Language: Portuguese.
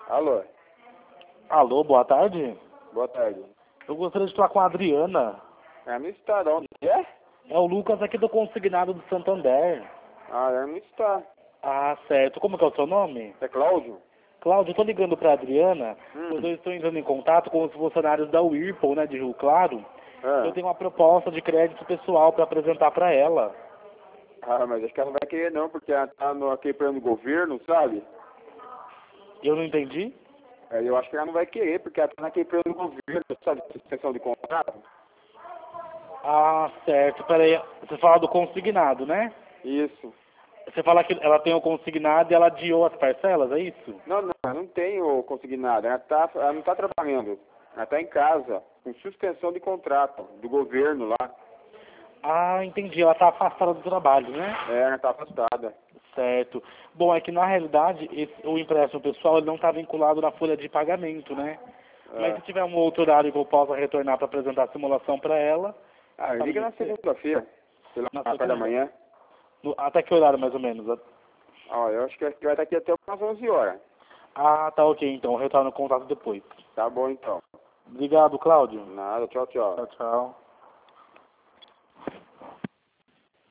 Alô, Alô, boa tarde. boa tarde. Eu gostaria de falar com a Adriana. É no estado, onde é? É o Lucas aqui do Consignado do Santander. Ah, é no estado. Ah, certo. Como que é o seu nome? É Cláudio? Cláudio, eu tô ligando pra Adriana, pois eu Hum. estou entrando em contato com os funcionários da Whirlpool, né, de Rio Claro. Eu Ah. tenho uma proposta de crédito pessoal para apresentar para ela. Ah, mas acho que ela não vai querer não, porque ela tá aqui plano do governo, sabe? Eu não entendi? Aí eu acho que ela não vai querer, porque ela tá naquele plano do governo, sabe? Suspensão de contrato. Ah, certo. Peraí, você fala do consignado, né? Isso. Você fala que ela tem o consignado e ela adiou as parcelas, é isso? Não, não, eu não tenho consignado. Ela não tá trabalhando. Ela tá em casa, com suspensão de contrato do governo lá. Ah, entendi. Ela tá afastada do trabalho, né? É, ela tá afastada. Certo. Bom, é que na realidade o empréstimo pessoal ele não está vinculado na folha de pagamento, né? Mas Ah, se tiver um outro horário que eu possa retornar para apresentar a simulação para ela, sabe liga me na dizer? segunda-feira, sei lá, Na na parte da segunda? manhã. Até que horário mais ou menos? Ó, eu acho que vai estar aqui até umas 11 horas. Ah, tá ok então. Eu retorno o contato depois. Tá bom então. Obrigado, Cláudio. Nada, tchau, tchau. Tchau, tchau.